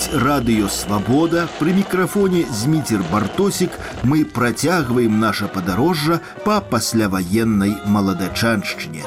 Гучыць радыё «Свабода». Пры мікрафоне Зміцер Бартосік. Мы працягваем наша падарожжа па пасляваеннай маладачаншчыне.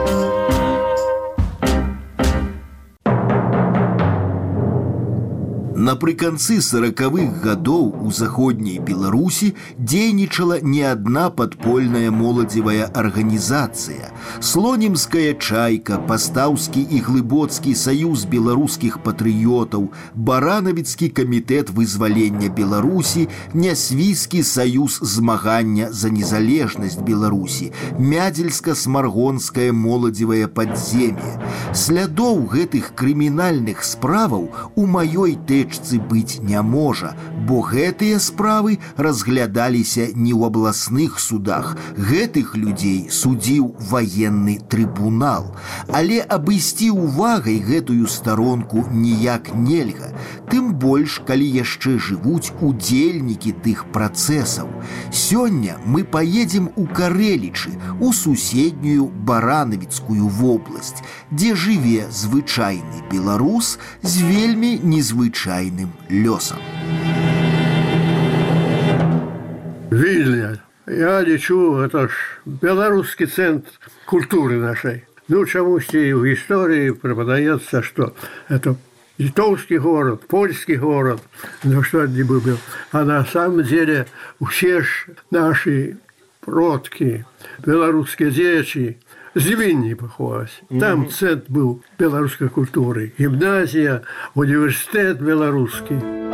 Напрыканцы 40-х гадоў у заходняй Беларусі дзейнічала не адна падпольная моладзевая арганізацыя. Слонімская чайка, Пастаўскі і Глыбоцкі саюз беларускіх патрыётаў, Баранавіцкі камітэт вызвалення Беларусі, Нясвійскі саюз змагання за незалежнасць Беларусі, Мядзельска-смаргонскае моладзевае падзем'е. Слядоў гэтых крымінальных справаў у маёй тэчцы быць не можа, бо гэтыя справы разглядаліся не ў абласных судах. Гэтых людзей судзіў ваенны трыбунал. Але абысці увагай гэтую старонку ніяк нельга. Тым больш, калі яшчэ жывуць удзельнікі тых працэсаў. Сёння мы паедзем у Карэлічы, у суседнюю Баранавіцкую вобласць, дзе жыве звычайны беларус з вельмі незвычайным лёсам. Вільня, я лічу, это ж беларускі цэнтр культуры нашай. Ну, чамусьці ў гісторыі препадаецца, што это літоўскі город, польскі город, ну што не был. А на самом деле усе ж наши продкі, беларускія дзеячі, з Вільні паходзяць. Там цэнтр быў беларускай культуры, гімназія, універсітэт беларускі.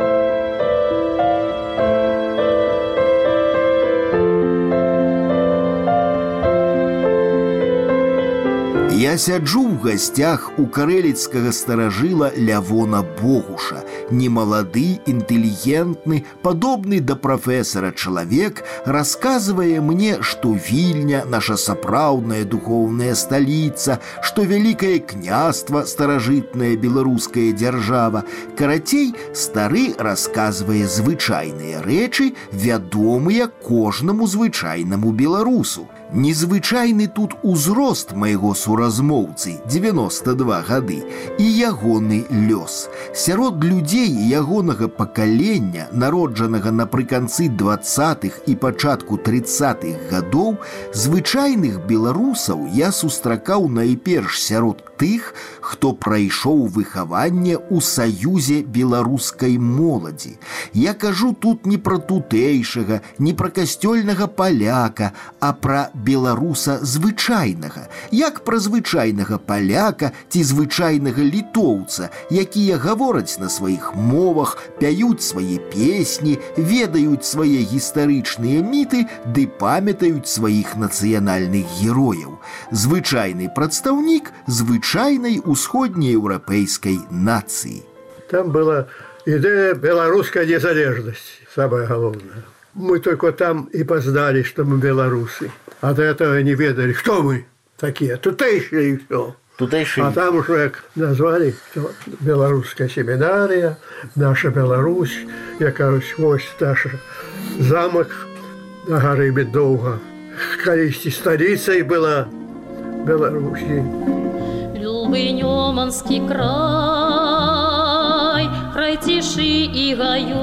Я сяджу ў гасцях у карэліцкага старажыла Лявона Богуша. Немалады, інтэлігентны, падобны да прафесара чалавек расказвае мне, што Вільня – наша сапраўдная духоўная сталіца, што вялікае княства – старажытная беларуская дзяржава. Карацей, стары расказвае звычайныя рэчы, вядомыя кожнаму звычайнаму беларусу. Незвычайны тут узрост майго суразмоўцы, 92 гады, і ягоны лёс. Сярод людзей ягонага пакалення, народжанага напрыканцы 20-х і пачатку 30-х гадоў, звычайных беларусаў я сустракаў найперш сярод тых, хто прайшоў выхаванне ў саюзе беларускай моладзі. Я кажу тут не пра тутэйшага, не пра касцёльнага паляка, а пра беларуса звычайнага, як пра звычайнага паляка ці звычайнага літоўца, якія гавораць на сваіх мовах, пяюць свае песні, ведаюць свае гістарычныя міты ды памятаюць сваіх нацыянальных герояў. Звычайны прадстаўнік звычайнай усходнееўрапейскай нацыі. Там была ідэя беларускай незалежнасці, самое галоўнае. Мы только там и познали, что мы белорусы. А до этого не ведали, кто мы такие. Тутейшие и все. Тутейшие. А там уже назвали, что белорусская семинария, наша Беларусь. Я, короче, вот наш замок на горы Медовга. Колись столицей была Беларуси. Любый Неманский край, край тиши и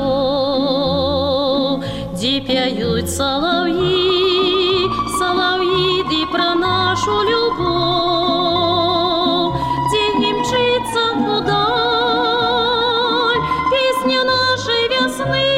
гаёв, где пяют соловьи, соловьи, да про нашу любовь, где не мчится вдаль песня нашей весны.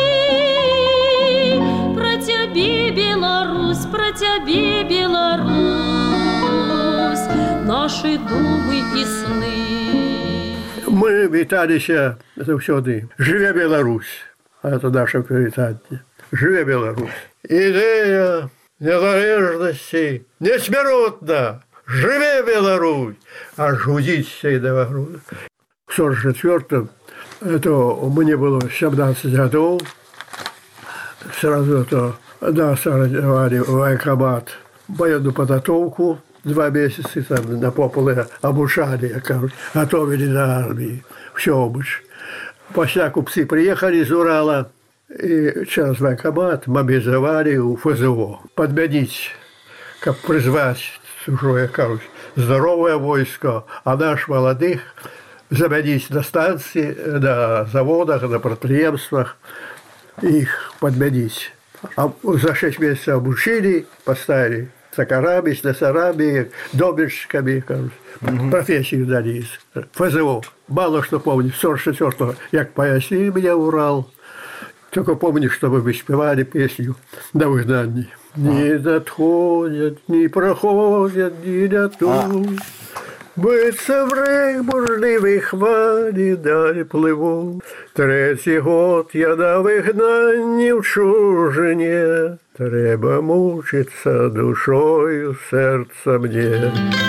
Про тебе, Беларусь, про тебе, Беларусь, наши думы и сны. Мы віталіся заўсёды. Жыве Беларусь. Это наше прывітанне. Жыве Беларусь. Ідэя незалежнасці несмяротна. Жыве Беларусь. Аж гудзіць і да груду. В 44-м это мне было 17 гадоў. Сразу это нас организовали в военкомат военную подготовку. 2 месяца там на пополе обучали, готовили на армии. Все обуч. После купцы приехали из Урала и через военкомат мобилизовали у ФЗО. Подменить, как призвать чужое, здоровое войско, а наш молодых заменить на станции, на заводах, на предприятиях, их подменить. А за 6 месяцев обучили, поставили токарами, слесарами, домельщиками, профессию дали. ФЗО. Мало что помню. 44-го, як поясни меня Урал. Только помню, что мы спевали песню на выгнании. Не надходят, не проходят, не летут. Биться в рек бурливій хвалі далі пливу. 3-й год я на вигнанні в чужині. Треба мучиться душою серця мне.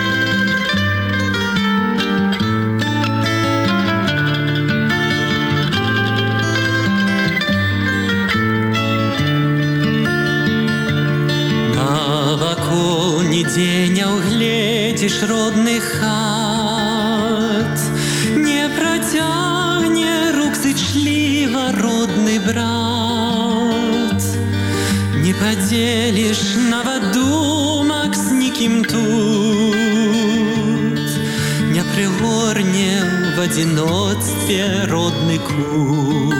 Нигде не угледишь родных хат, не протягне рук зычливо родный брат, не поделишь наводумок с никим тут, не пригорне в одиночестве родный кут.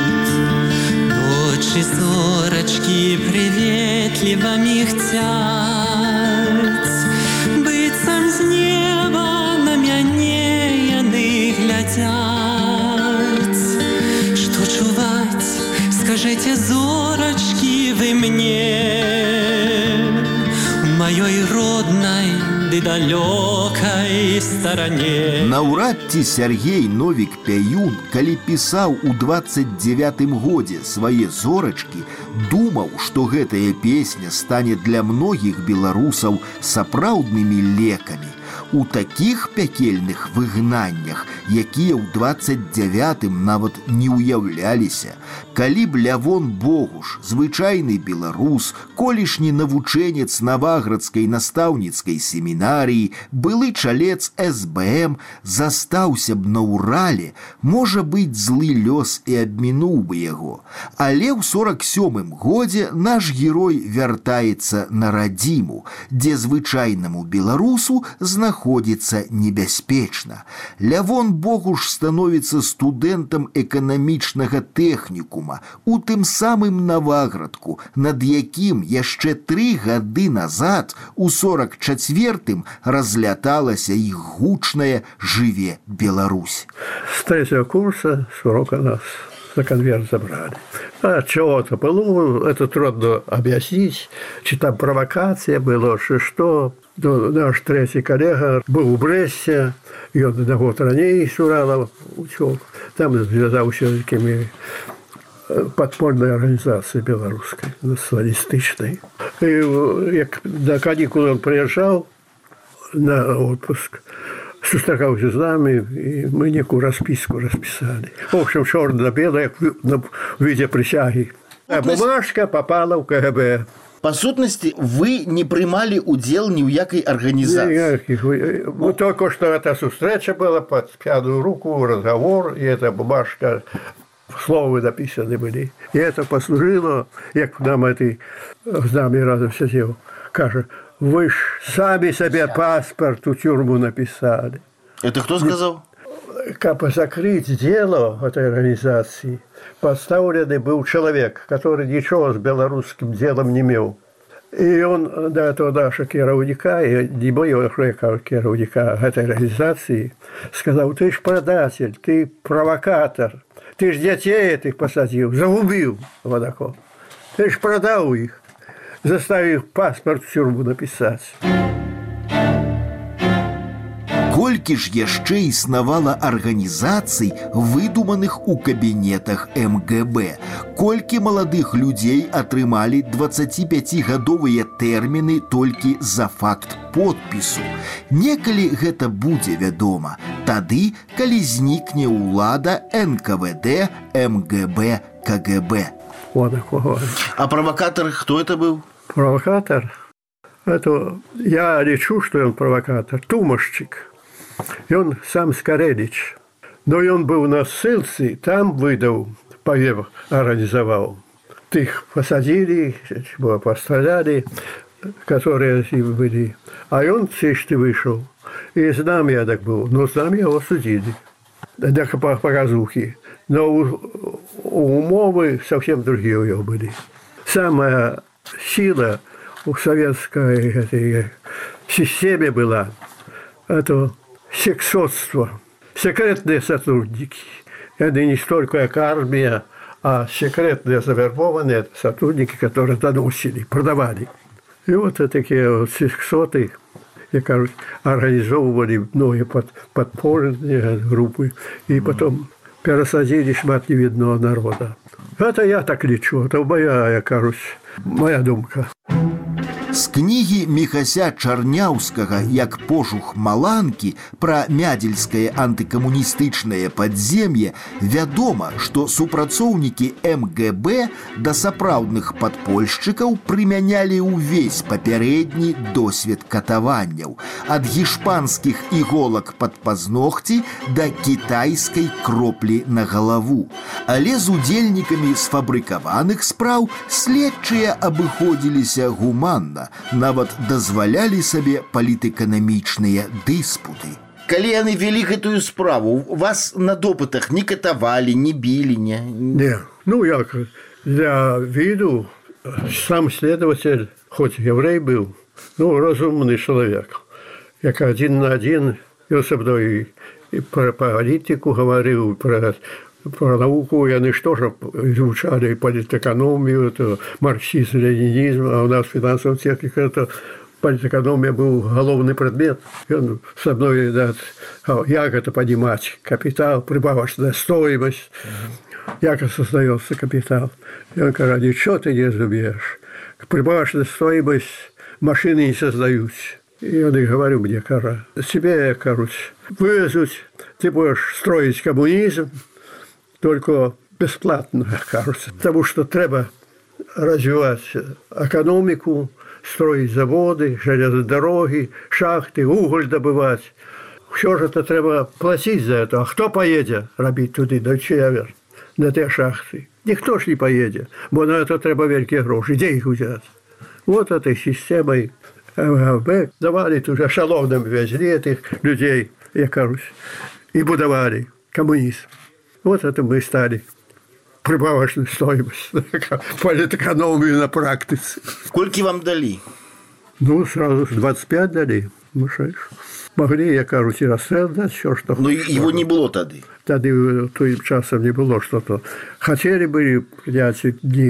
Ночи зорочки приветливо михтят, быццам з неба на мяне яны глядят. Что чуваць, скажите, зорочки, вы мне, в моей родной ды далёкай старане. Наўрад ці Сяргей Новік Пяюн, калі пісаў у 29-м годзе свае зорачкі, думаў, што гэтая песня стане для многіх беларусаў сапраўднымі лекамі. У такіх пякельных выгнаннях, якія ў 29-м нават не ўяўляліся, калі б Лявон Богуш, звычайны беларус, колішні навучэнец Наваградскай настаўніцкай семінарыі, былы чалец СБМ, застаўся б на Урале, можа быць, злы лёс і абмінуў бы яго. Але ў 47-м годзе наш герой вяртаецца на радзіму, дзе звычайнаму беларусу знаходзіцца небяспечна. Лявон Богуш становіцца студэнтам эканамічнага тэхнікума у тым самым Наваградку, над якім яшчэ 3 гады назад, у 44-м, разляталася іх гучная «Жыве Беларусь». С 3-го курса с урока нас за конверт забрали. А чего-то было, это трудно объяснить, чи там провокация была, что. Наш 3-й коллега был в Бресте, и он на год ранее с Урала учёл. Там связался с такими подпольной организацией белорусской, националистичной. И на каникулы он приезжал на отпуск, сустракался с нами, и мы некую расписку расписали. В общем, черно-белое в виде присяги. А бумажка попала в КГБ. По сутнасці, вы не прымалі удзел ні ў якай арганізацыі. Ну, только что эта встреча была под пьяную руку, разговор, и эта бумажка, слова написаны были. И это послужило, як нам этой с нами разом сидел, каже, вы ж сами себе паспорт у тюрьму написали. Это кто сказал? Как закрыть дело этой организации, подставленный был человек, который ничего с белорусским делом не имел. И он до этого нашего керовника, и не моего керовника этой организации, сказал, ты ж предатель, ты провокатор, ты ж детей этих посадил, загубил Водако. Ты ж продал их, заставив паспорт в тюрьму написать. Колькі ж яшчэ існавала арганізацый, выдуманых у кабінетах МГБ, колькі маладых людзей атрымалі 25гадовыя тэрміны толькі за факт подпісу. Некалі гэта будзе вядома, тады, калі знікне ўлада НКВД, МГБ, КГБ. А провокатор, кто это был? Провокатор? Это я лечу, что он провокатор. Тумашчик. И он сам Скорелич. Но и он был на ссылце, там выдал, повев организовал. Их посадили, постреляли, которые были. А он в Сечте вышел. И с нами я так был. Но с нами его судили. для показухи. Но умовы совсем другие у него были. Самая сила у советской этой системе была это сексотство, секретные сотрудники. Это не столько как армия, а секретные завербованные сотрудники, которые доносили, продавали. И вот такие вот сексоты, кажется, организовывали многие подпольные группы, и потом пересадили шмат невидного народа. Это я так лечу, это моя, кажется, моя думка. З кнігі Міхася Чарняўскага «Як пошух маланкі» пра мядзельскае антыкамуністычнае падзем'е вядома, што супрацоўнікі МГБ да сапраўдных падпольшчыкаў прымянялі ўвесь папярэдні досвед катаванняў ад гішпанскіх іголак пад пазногці да кітайскай кроплі на галаву. Але з удзельнікамі сфабрыкаваных спраў следчыя абыходзіліся гуманна, нават дазвалялі сабе палітэканамічныя дыспуты. Калі яны вялі гэтую справу, вас на допытах не катавалі, не білі, не? Не, ну як, для виду сам следователь, хоть еврей был, ну, разумный человек, як один на один, ён со мной и про политику говорил, про науку, яны что же изучали политэкономию, это марксизм, ленинизм, а у нас финансовая техника, это политэкономия был головный предмет. И он со мной, да, как это понимать, капитал, прибавочная стоимость, как создается капитал. И он говорит, ничего ты не разумеешь, прибавочная стоимость машины не создаются. И я говорю мне, тебе, короче, вывезут, ты будешь строить коммунизм, только бесплатно, кажется. Потому что треба развивать экономику, строить заводы, железные дороги, шахты, уголь добывать. Все же это треба платить за это. А кто поедет робить туди, до Чевер, на те шахты? Никто ж не поедет. Бо на это треба великие гроши. Где их взять? Вот этой системой МГБ давали тут эшелоном везли этих людей, я кажусь, и будовали коммунизм. Вот это мы стали прибавочную стоимость, политэкономию на практике. Сколько вам дали? Ну, сразу 25 дали. Ну, что ж. Могли, я кажусь, и расстрел дать, все, что... Но его не было тогда. Тогда тем часом не было что-то. Хотели бы принять,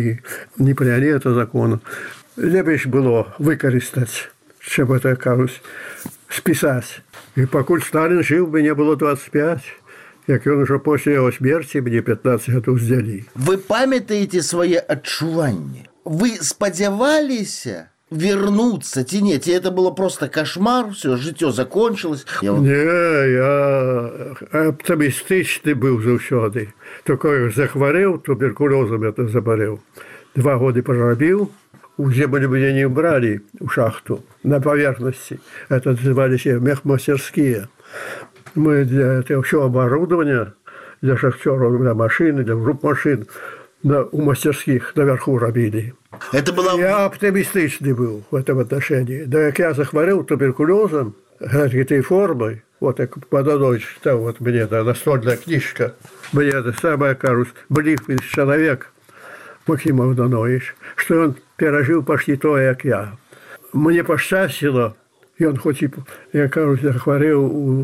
не приняли это закон. Лепше было выкористать, чем это, кажусь, списать. И покуль Сталин жил, бы не было 25. Як ён ужо пасля яго смерці мне 15 гадоў здзялі. Вы памятаеце свае адчуванні? Вы спадзяваліся вернуцца ці не? Ці это было просто кошмар, все, жыццё закончилось? Не, я оптимістычны быў заўсёды. Только захварэў, туберкулёзам это забарэў. 2 годы прорабіў, у землю меня не брали у шахту на поверхности. Это назывались мехмастерские. Мы для этого все оборудование, для шахтеров, для машин, для групп машин у мастерских наверху робили. Это было... Я оптимистичный был в этом отношении. Да как я захворел туберкулезом, этой формой, вот как Подонович читал, вот мне да, настольная книжка, мне это самое, кажется, близкий человек, Максим Подонович, что он пережил почти то, как я. Мне пощастило, и он хоть и, я кажется, захворел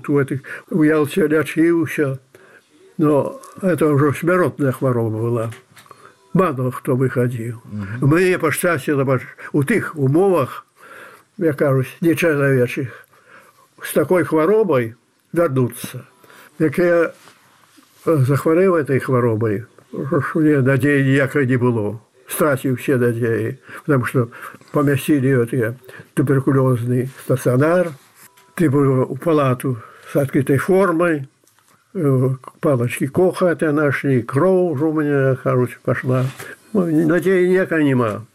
у Ялте лечился, но это уже смертная хвороба была. Мало хто выходил. Мне пощастило у тих умовах, я кажусь, нечеловечих, с такой хворобой вернуться. Як я захворел этой хворобой, мне надеи ніякої не было. Стратил все надеи, потому что поместили эти туберкулезный стационар, ты был в палату с открытой формой, палочки Коха это нашли, кровь у меня, короче, пошла. Надеи никакой нема.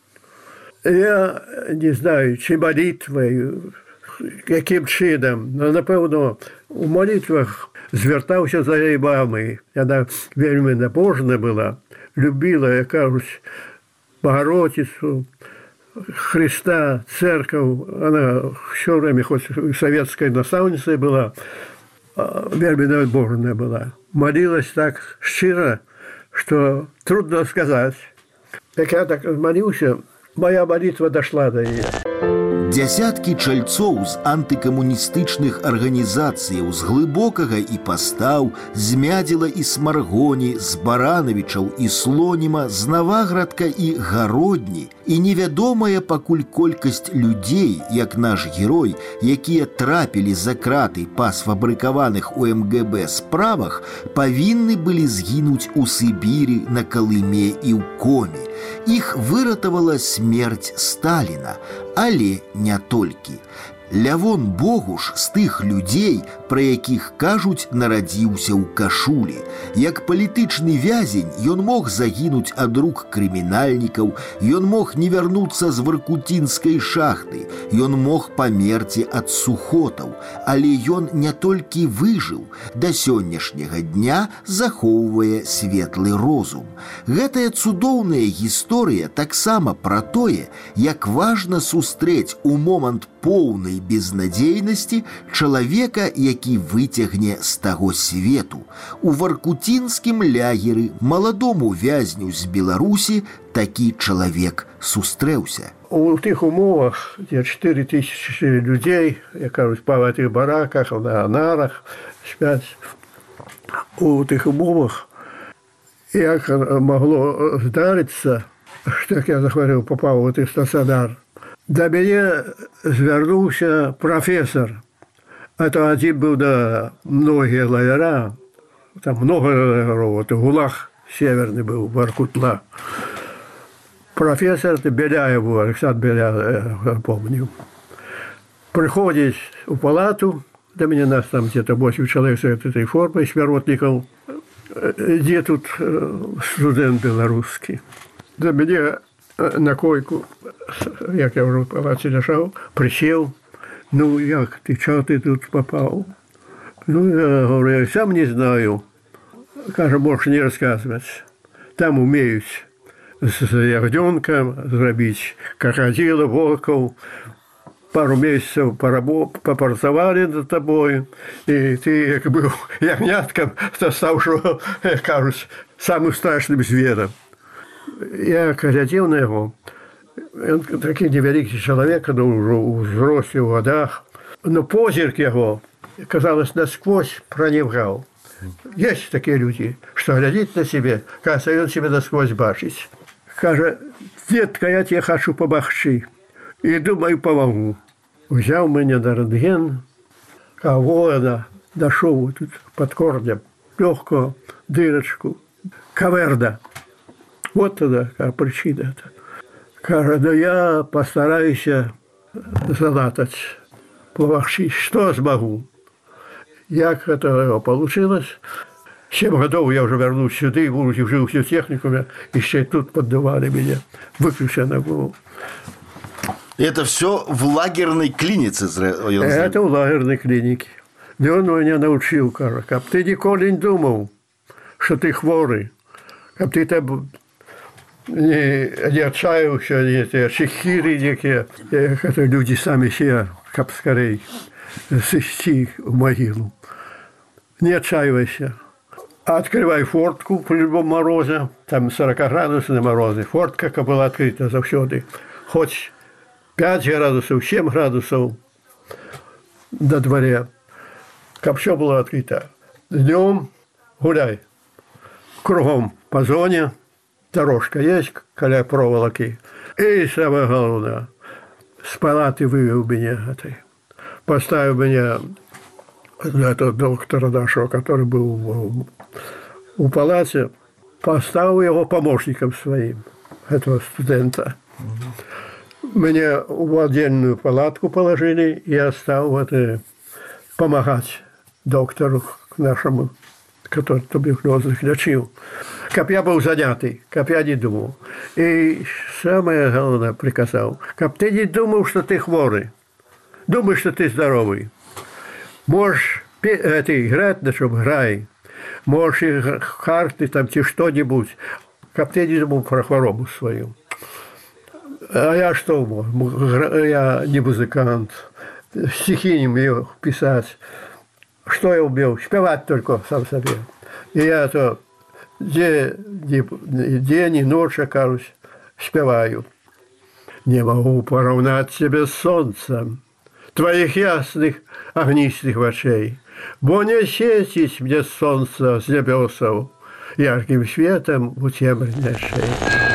Я не знаю, чи молитвой, яким чином, но, напевно, у молитвах звертався за її мамою. Вона вельми набожна була, любила, я кажусь, Богородицю, Христа, церковь. Она все время, хоть советской наставницей была, вельми набожная была. Молилась так щиро, что трудно сказать. Так я так молился, моя молитва дошла до нее. Дзясяткі чальцоў з антыкамуністычных арганізацыяў з глыбокага і пастаў, з Мядзела і Смаргоні, з Баранавічаў і Слоніма, з Наваградка і Гародні, і невядомая пакуль колькасць людзей, як наш герой, якія трапілі за краты па сфабрыкаваных у МГБ справах, павінны былі згінуць у Сібіры, на Калыме і ў Коме. Іх выратавала смерць Сталіна, але не толькі. Лявон Богуш з тых людзей, пра якіх кажуць, нарадзіўся ў кашулі. Як палітычны вязень ён мог загінуць ад рук крымінальнікаў, ён мог не вярнуцца з варкутінскай шахты, ён мог памерці ад сухотаў, але ён не толькі выжыў, да сённяшняга дня захоўвае светлы розум. Гэтая цудоўная гісторыя таксама пра тое, як важна сустрэць у момант поўнай безнадзейнасці чалавека, які выцягне з таго свету. У варкутінскім лягеры маладому вязню з Беларусі такі чалавек сустрэўся. У тых умовах, дзе 4000 людзей, як кажуць, па гэтых бараках, на нарах спяць, у тых умовах, як магло здарыцца, што, як я захварэў, папаў у тых стацыянар, да мяне звярнуўся прафесор. Это адзін быў да многія лагера, там много лагеров, это ГУЛАГ северный быў, Воркутла. Профессор Беляев, Александр Беляев, помню. Приходит в палату, до меня нас там где-то 8 человек с этой формой, смиротников. Где тут студент белорусский? До меня на койку, як я уже в палате лежал, присел. Ну, як ты, чего ты тут попал? Ну, я говорю, я сам не знаю. Кажу, можешь не рассказывать. Там умеют с ягненком зробить крокодила, волков. Пару месяцев попрацавали над тобой, и ты, как был ягнятком, стал, что, кажуть, самым страшным звером. Я глядел на его. Он такой невеликий человек, но уже в взрослых годах. Но позирк его, казалось, насквозь проникал. Есть такие люди, что глядит на себе, кажется, он себя насквозь бачит. Каже, детка, я тебе хочу помогчи. И думаю, помогу. Взял меня на рентген, воина, дошел тут под корнем, легкую дырочку, каверда. Вот тогда причина. Каже, да я постараюсь залатать, помогчи, что смогу. Як это получилось? 7 годов я уже вернусь сюда, и будучи в живых техникуме, еще тут поддавали меня, выключенно было. Это все в лагерной клинике? Это в лагерной клинике. Да он меня научил, каже, как ты никогда не думал, что ты хворый, как ты там не отчаялся, эти чехири некие, это люди сами себя, как скорее, сыщи в могилу. Не отчаивайся. Открывай фортку при любом морозе, там 40-градусные морозы. Фортка как была открыта завсёды. Хоть 5 градусов, 7 градусов на дворе. Как все было открыто. Днем гуляй. Кругом по зоне. Дорожка есть, коля проволоки. И самое главное, с палаты вывел меня этой. Поставил меня этого доктора нашего, который был в палате, поставил его помощником своим, этого студента. Меня в отдельную палатку положили, и я стал помогать доктору нашему, который туберкулезных лечил. Как я был занятый, как я не думал. И самое главное приказал, как ты не думал, что ты хворый, думаешь, что ты здоровый. Можешь играть, на чем играй. Можешь карты там, что-нибудь. Как ты не думал про хворобу свою. А я что мог? Я не музыкант. Стихи не умею писать. что я умел? Спевать только сам себе. И я то день и ночь, кажусь, спеваю. Не могу поравнать себе с солнцем твоих ясных огнистых очей, бо не светить мне солнце с небесов ярким светом у темной шеи.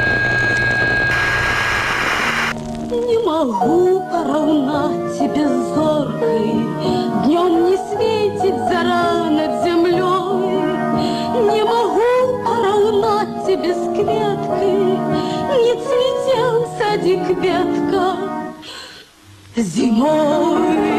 Не могу поравнать тебе с зоркой, днем не светит зара над землей. Не могу поравнать тебе с кветкой, не цветет в садик ветка зимой.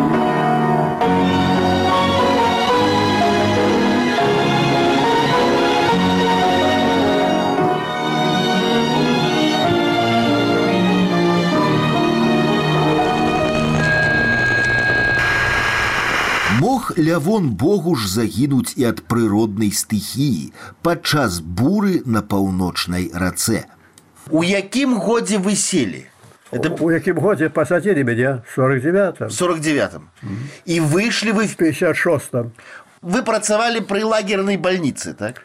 Мог Лявон Богуш загінуць і ад прыроднай стыхіі падчас буры на паўночнай рацэ. У якім годзе вы селі? У якім годзе посадили меня? В 49-м. В 49-м. І выйшлі вы В 56-м. Вы працавалі пры лагернай бальніцы, так?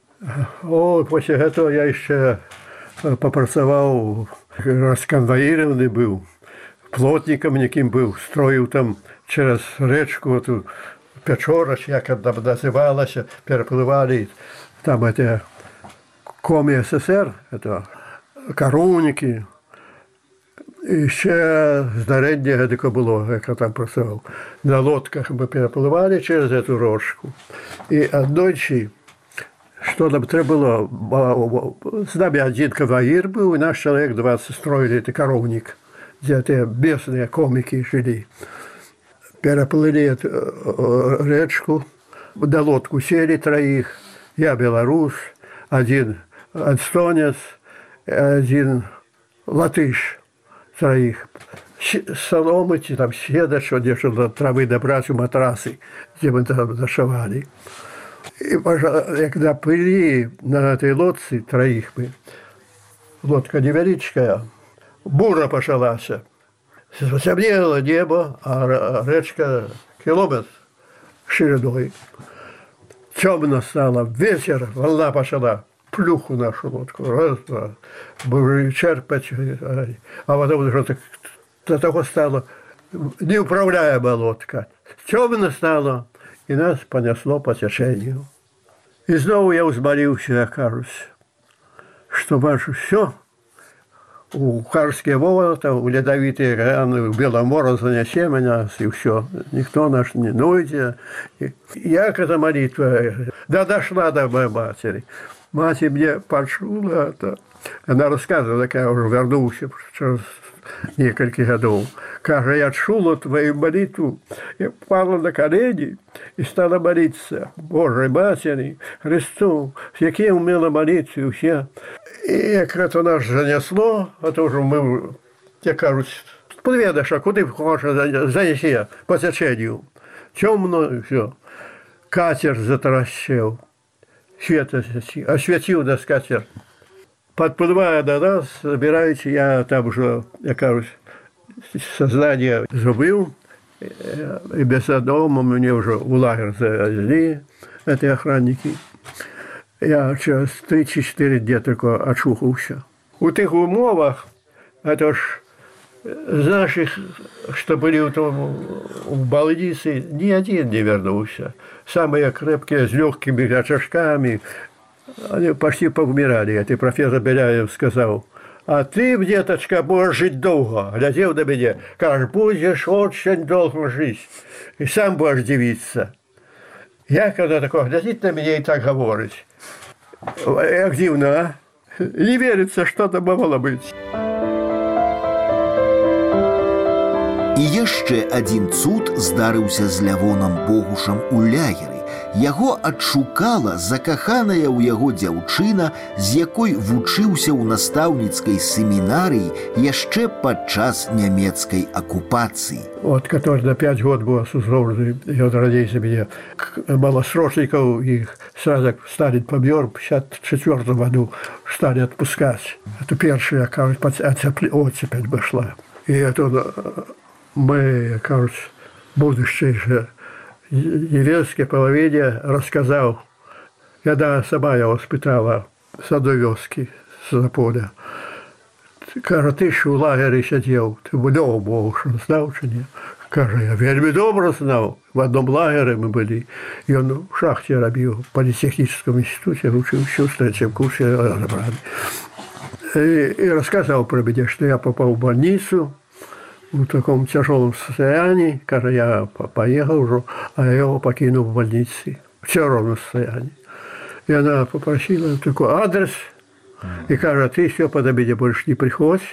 О, после этого я еще попрацаваў, расконвоированы был, плотником неким был, строил там через речку эту Печорач, як она называлась, переплывали там это Коми СССР, это коровники. І ще знаряддя таке було, як я там працював. На лодках ми перепливали через цю річку. І одночі, що нам треба було, з нами один конвоїр був, і наш чоловік 20 строили цей коровник, де ті бісні комики жили. Переплыли речку, на лодку сели троих, я белорус, один эстонец, один латыш. Троих. Соломы, там седа, что держали травы добрать у матрасы, где мы там зашивали. И когда плыли на этой лодце троих мы, лодка невеличкая, бура пошалась. Темнело небо, а речка километр шириной. Темно стало, вечер, волна пошла. Плюху нашу лодку, раз, два, будем черпать, а потом уже до того стало неуправляемая лодка. Темно стало, и нас понесло по течению. И снова я взмолился, я кажусь, что ваше все, у Карские ворота, у ледовитые раны, у Беломора занесе меня, и все. Никто наш не нойдет. Я эта молитва, да дошла до моей матери. Мать мне почула это. Она рассказывала, как я уже вернулся через несколько годов. Кажется, я чула твою молитву. Я пала на колени и стала молиться Божьей Матери, Христу, с яким умела молиться и все. И как это нас занесло, а то уже мы, я кажусь, подведешь, а куда хочешь занеси по течению. Темно и все. Катер затаращил. Свет осветил нас катер. Подплывая до нас, собираете, я там уже, я кажусь, сознание забыл, и без дома мне уже в лагерь завезли, эти охранники. Я через 3-4 дня только очухался. У тех умовах, это ж з наших, что были в больнице, ни один не вернулся. Самые крепкие, с легкими очажками, они почти поумирали. Это профессор Беляев сказал: а ты, деточка, будешь жить долго. Глядел на меня, кажешь, будешь очень долго жить. И сам будешь дивиться. Я, когда такое глядит на меня и так говорит, як дивно, а? Не верится, что это могло быть. І яшчэ адзін цуд здарыўся з Лявонам Богушам у лагеры. Яго адшукала закаханая ў яго дзяўчына, з якой вучыўся ў настаўніцкай семінарыі яшчэ падчас нямецкай акупацыі. Вот, который на 5 год был осужден, и он родился мне, малосрочников, их сразу стали помер, в 1954 году стали отпускать. Это первая, кажется, оцепень пошла. И это мы, кажется, будущее же деревенской половине рассказал, когда сама я воспитала с одной вёски, с поля. Каже, ты ж у лагері сидів, ти добре знав чи ні? Каже, я вельми добре знав. В одном лагере мы были. И он в шахте робил, в политехническом институте, учился в третьем курсе. И рассказал про меня, что я попал в больницу в таком тяжелом состоянии. Каже, я поехал уже, а я его покинул в больнице в тяжелом состоянии. И она попросила такой адрес. И каже, ты все подо меня больше не приходь.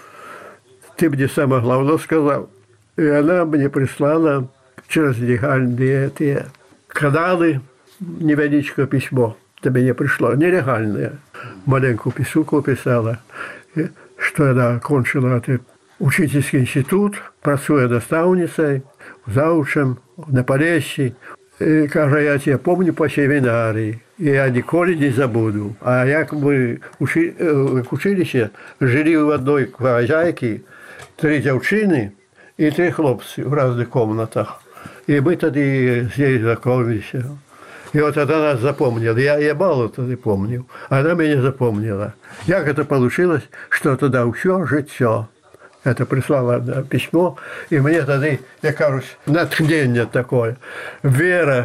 Ты мне самое главное сказал. И она мне прислала через легальные эти каналы невеличкое письмо. До меня пришло нелегальное. Маленькую писуку писала, что она окончила этот учительский институт, працуя наставницей, заучем на Полессі. И, каже, я тебя помню по семинарии, и я николи не забуду. А як мы в училище жили в одной хозяйке, 3 девчины и 3 хлопцы в разных комнатах. И мы тогда здесь знакомились. И вот она нас запомнила. Я мало тогда помнил. Она меня запомнила. Як это получилось, что тогда все життя. Это прислала письмо, и мне тогда, я кажусь, натхнение такое. Вера,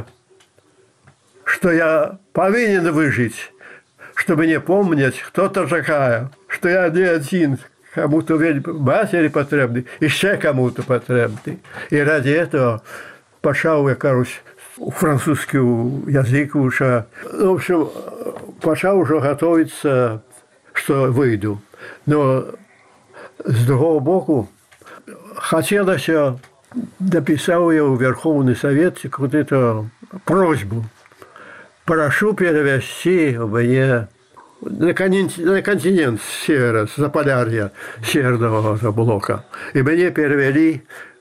что я повинен выжить, чтобы не помнить, кто то такая, что я не один, кому-то матери потребный, еще кому-то потребный. И ради этого пошел, я кажусь, французский язык уже. В общем, пошел уже готовиться, что выйду. Но с другого боку, хотелось, написал я в Верховный Совет какую-то просьбу. Прошу перевести мне на континент севера, с Заполярья, северного блока. И мне перевели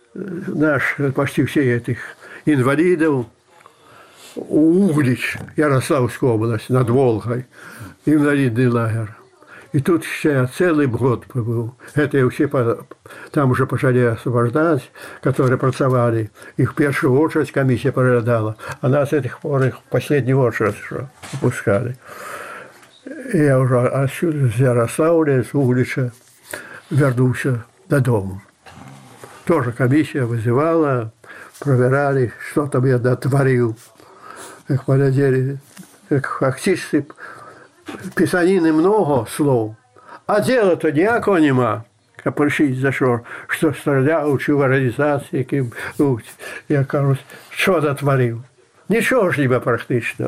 почти все этих инвалидов в Углич, Ярославская область, над Волгой, инвалидный лагерь. И тут я целый год побыл. Это и все там уже пошли освобождать, которые працевали. Их в первую очередь комиссия проглядала. А нас этих пор их в последнюю очередь выпускали. И я уже отсюда, с Ярославля, с Углича, вернулся додому. Тоже комиссия вызывала, проверяли, что там я дотворил. Как полетели, как фактически писанины много слов, а дела-то ніякого нема. Прийшли за що стріляв, чи в організації, я кажу, що дотворив? Нічого ж ніби практично.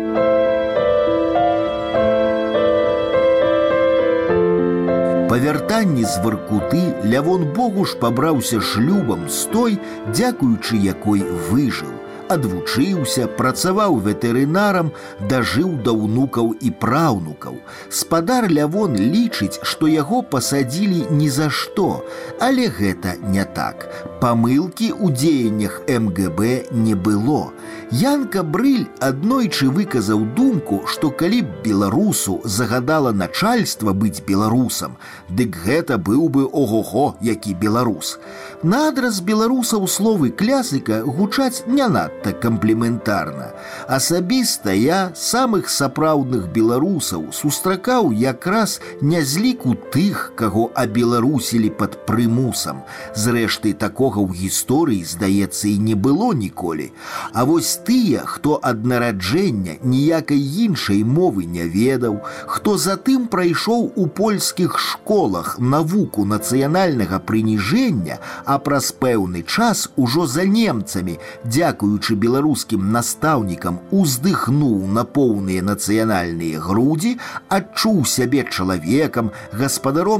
Па вяртанні з Воркуты Лявон Богуш пабраўся шлюбам з той, дзякуючы якой выжыў. Адвучыўся, працаваў ветэрынарам, дажыў да ўнукаў і праўнукаў. Спадар Лявон лічыць, што яго пасадзілі ні за што, але гэта не так. Памылкі ў дзеяннях МГБ не было. Янка Брыль аднойчы выказаў думку, што калі б беларусу загадала начальства быць беларусам, дык гэта быў бы ого-го, які беларус. На адрас беларусаў словы клясыка гучаць не надта кампліментарна. Асабіста я самых сапраўдных беларусаў сустракаў якраз не з ліку тых, каго абеларусілі пад прымусам. Зрэшты, такога ў гісторыі, здаецца, і не было ніколі. А вось тыя, хто ад нараджэння ніякай іншай мовы не ведаў, хто затым прайшоў у польскіх школах навуку нацыянальнага прыніжэння, а праз пэўны час ужо за немцамі, дзякуючы беларускім настаўнікам, уздыхнуў на поўныя нацыянальныя грудзі, адчуў сябе чалавекам, гаспадаром